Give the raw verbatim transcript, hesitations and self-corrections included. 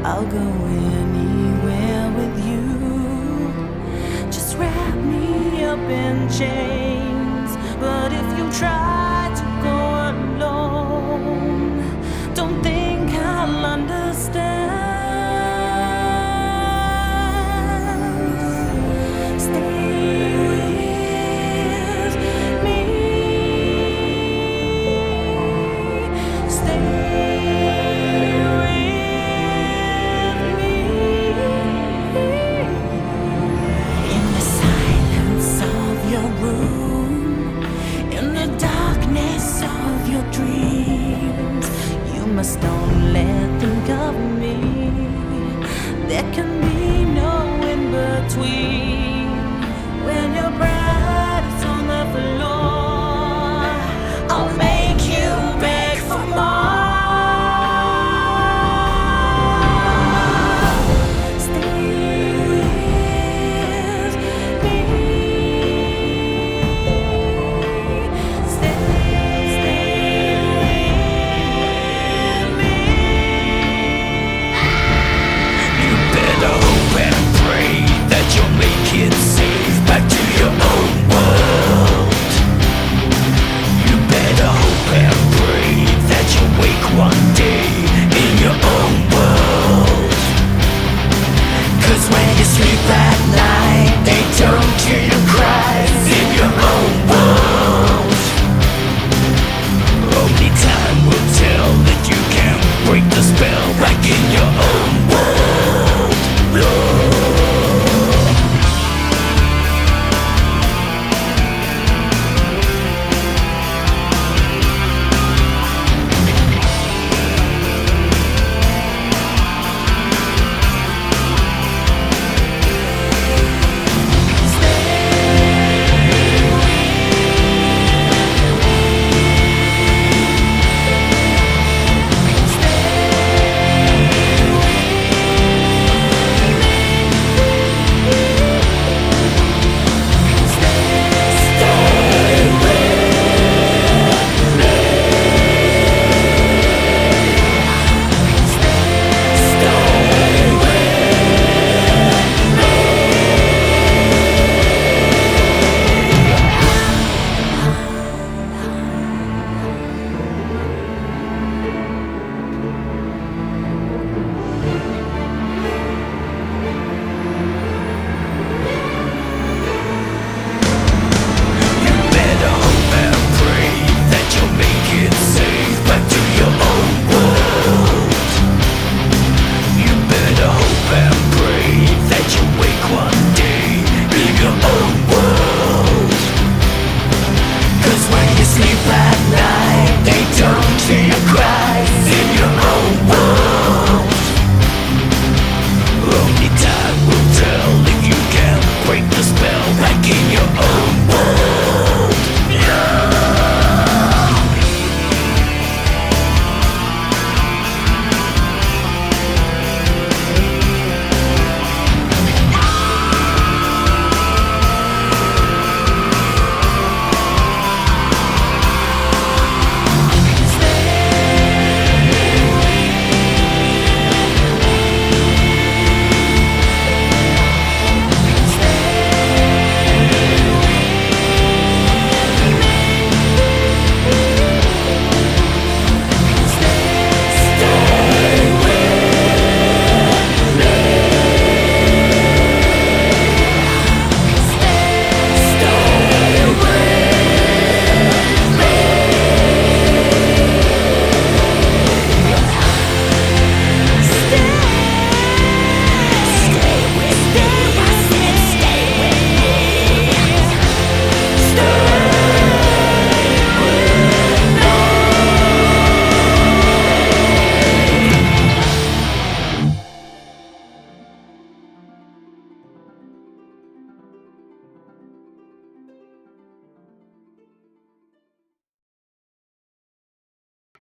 I'll go anywhere with you. Just wrap me up in chains. But if you try to go alone, don't think I'll understand. Stay with me. Stay with me. In the silence of your room, in the darkness of your dreams, you must only think of me. There can be no in between.